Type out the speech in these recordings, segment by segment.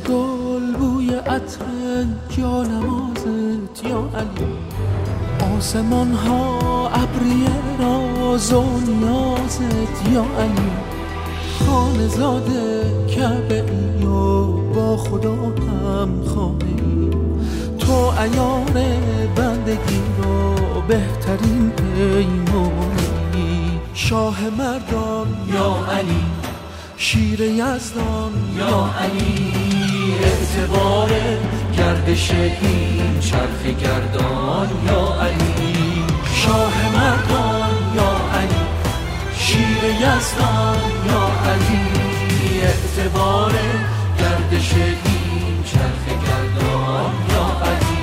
گل بوی عطر یا نمازت یا علی، آسمان ها ابری راز و نیازت یا علی، خانه زاده کعبه ای و با خدا هم خانه ای، تو عیار بندگی رو بهترین پیمانی، شاه مردان یا علی، شیر یزدان یا علی، اعتبار گردش این چرخ گردان یا علی، شاه مردان یا علی، شیر یزدان یا علی، اعتبار گردش این چرخ گردان یا علی.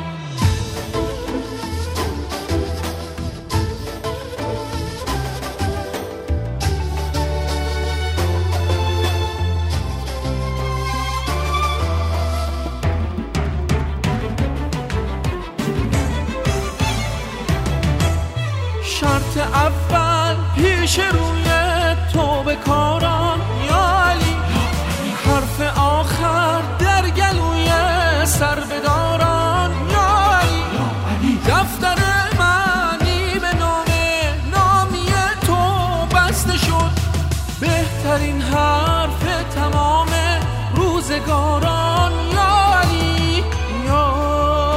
شرط اول پیش روی تو به کاران یا علی، حرف آخر در گلوی سر بداران یا علی، دفتر معنی به نامی تو بسته شد، بهترین حرف تمام روزگاران یا علی، یا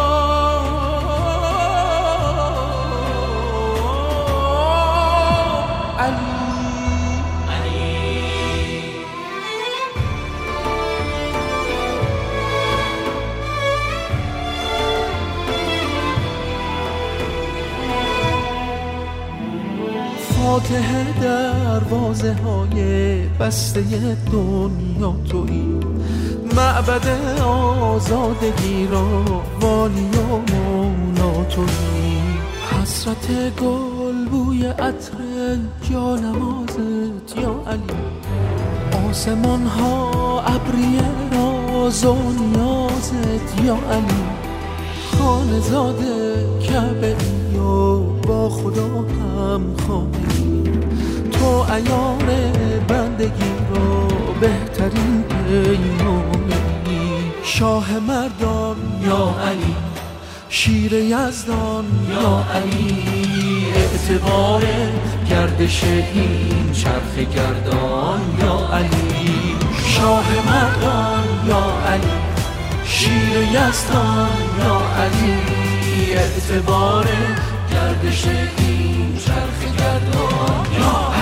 فاتح دروازه های بسته دنیا تویی، معبد آزادگی را والی و مولا تویی، حسرت گل بوی عطر یا نمازت یا علی، آسمان ها ابری راز و نیازت یا علی، خانه زاده کعبه ای و با خدا هم خانه ای، تو عیار بندگی رو بهترین پیمانی، شاه مردان یا علی، شیر یزدان یا علی، اعتبار گردش این چرخ گردان یا علی، شاه مردان یا علی، شیر یزدان یا علی، اعتبار گردش این چرخ گردان یا علی.